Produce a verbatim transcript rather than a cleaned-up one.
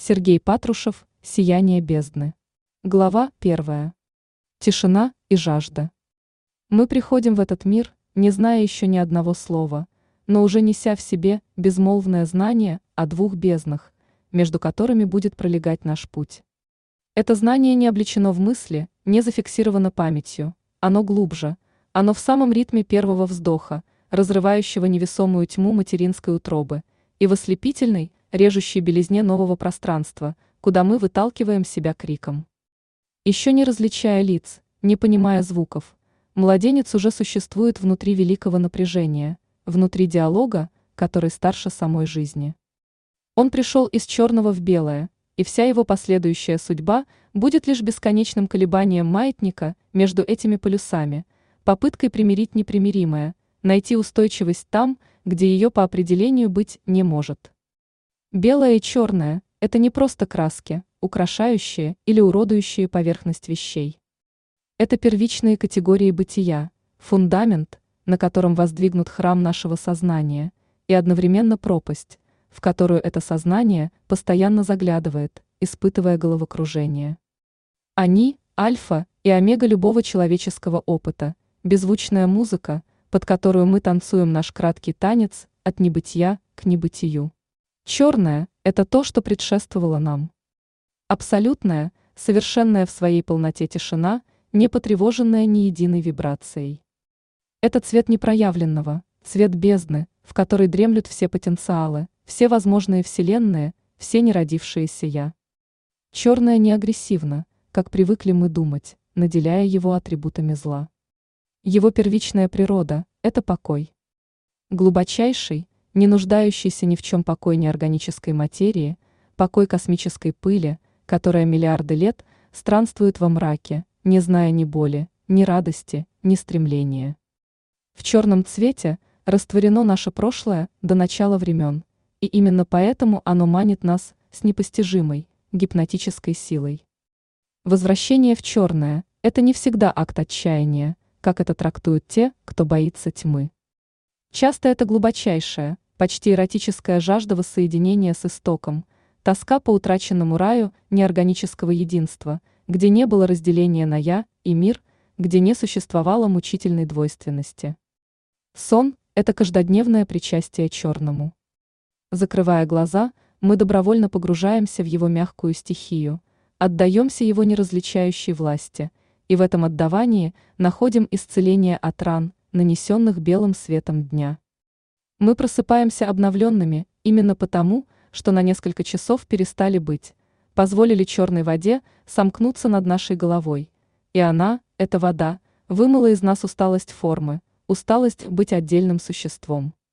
Сергей Патрушев «Сияние бездны». Глава первая. Тишина и жажда. Мы приходим в этот мир, не зная еще ни одного слова, но уже неся в себе безмолвное знание о двух безднах, между которыми будет пролегать наш путь. Это знание не облечено в мысли, не зафиксировано памятью, оно глубже, оно в самом ритме первого вздоха, разрывающего невесомую тьму материнской утробы, и в ослепительной, режущей белизне нового пространства, куда мы выталкиваем себя криком. Еще не различая лиц, не понимая звуков, младенец уже существует внутри великого напряжения, внутри диалога, который старше самой жизни. Он пришел из черного в белое, и вся его последующая судьба будет лишь бесконечным колебанием маятника между этими полюсами, попыткой примирить непримиримое, найти устойчивость там, где ее по определению быть не может. Белое и черное – это не просто краски, украшающие или уродующие поверхность вещей. Это первичные категории бытия, фундамент, на котором воздвигнут храм нашего сознания, и одновременно пропасть, в которую это сознание постоянно заглядывает, испытывая головокружение. Они – альфа и омега любого человеческого опыта, беззвучная музыка, под которую мы танцуем наш краткий танец от небытия к небытию. Черное – это то, что предшествовало нам. Абсолютная, совершенная в своей полноте тишина, не потревоженная ни единой вибрацией. Это цвет непроявленного, цвет бездны, в которой дремлют все потенциалы, все возможные вселенные, все неродившиеся я. Черное не агрессивно, как привыкли мы думать, наделяя его атрибутами зла. Его первичная природа – это покой. Глубочайший, не нуждающийся ни в чем покой неорганической материи, покой космической пыли, которая миллиарды лет странствует во мраке, не зная ни боли, ни радости, ни стремления. В черном цвете растворено наше прошлое до начала времен, и именно поэтому оно манит нас с непостижимой, гипнотической силой. Возвращение в черное – это не всегда акт отчаяния, как это трактуют те, кто боится тьмы. Часто это глубочайшая, почти эротическая жажда воссоединения с истоком, тоска по утраченному раю неорганического единства, где не было разделения на «я» и «мир», где не существовало мучительной двойственности. Сон – это каждодневное причастие черному. Закрывая глаза, мы добровольно погружаемся в его мягкую стихию, отдаемся его неразличающей власти, и в этом отдавании находим исцеление от ран, нанесенных белым светом дня. Мы просыпаемся обновленными именно потому, что на несколько часов перестали быть, позволили черной воде сомкнуться над нашей головой, и она, эта вода, вымыла из нас усталость формы, усталость быть отдельным существом.